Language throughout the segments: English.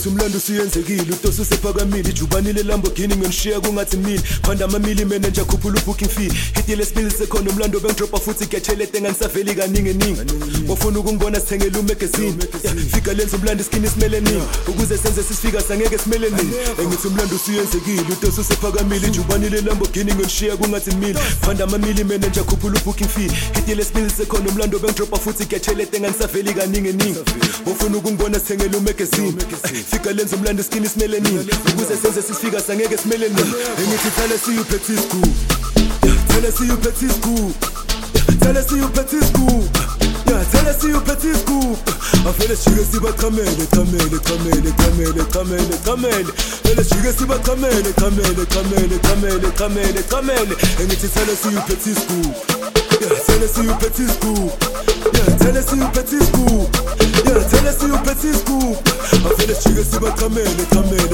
Engithi umlando usuyenzekile utosi usephakamile ijubanile Lamborghini ngishiya kungathi mina phanda amamili mina nje akhuphula booking fee hitile lesibili sekhona umlando bengidropa futhi ngiyachelete nganisaveli kaningi ningi bafuna ukungibona sithengele magazine fika lenza umlando skin isimele nini ukuze senze sisifika sangeke simele nini engithi umlando usuyenzekile utosi usephakamile ijubanile Lamborghini ngishiya kungathi mina phanda amamili mina nje akhuphula booking fee hitile lesibili sekhona umlando bengidropa futhi ngiyachelete nganisaveli kaningi ningi bafuna ukungibona sithengele magazine fika lenza umlando skin isimele nini ukuze senze sisifika sangeke simele nini engithi tell us you petit school tell us you petit school tell us you petit school tell us you petit school afele shike siba kamele fele shike siba kamele engithi tell us you petit school tell us you petit school tell us you petit school tell us you petit school afele shike siba kamele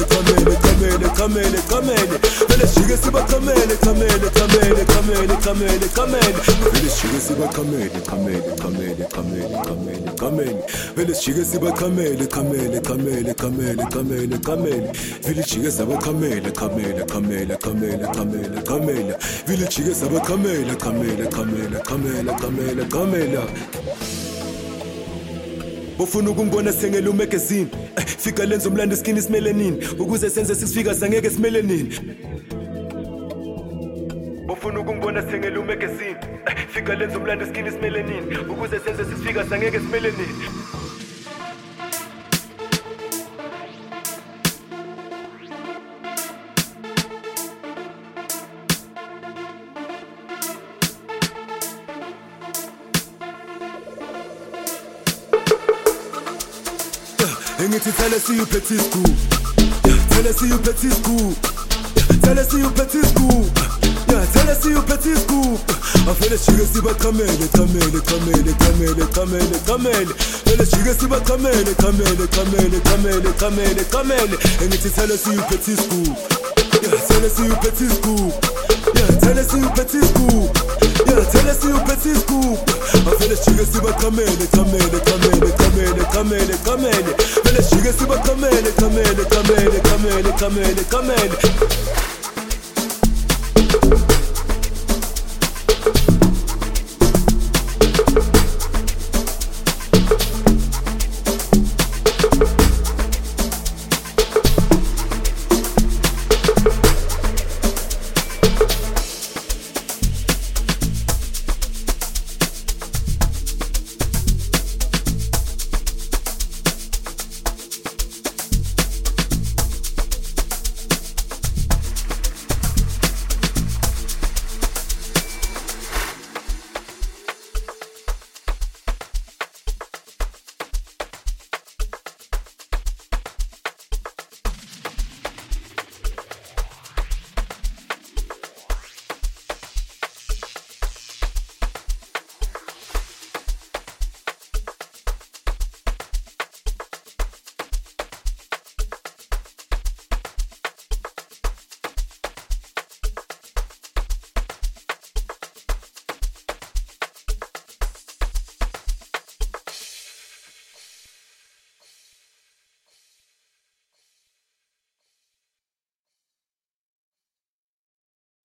fele shike siba kamele fele shike siba kamele vele shike siba kamele vele shike siba kamele vele shike siba kamele bafuna ukungibona sithengele magazine fika lenza umlando skin isimele nini ukuze senze sisifika sangeke simele nini bafuna ukungibona sithengele magazine fika lenza umlando skin isimele nini ukuze senze sisifika sangeke simele nini engithi tell us you petit school tell us you petit school tell us you petit school tell us you petit school afele shike siba kamele fele shike siba kamele engithi tell us you petit school tell us you petit school tell us you petit school tell us you petit school afele shike siba kamele fele shike siba kamele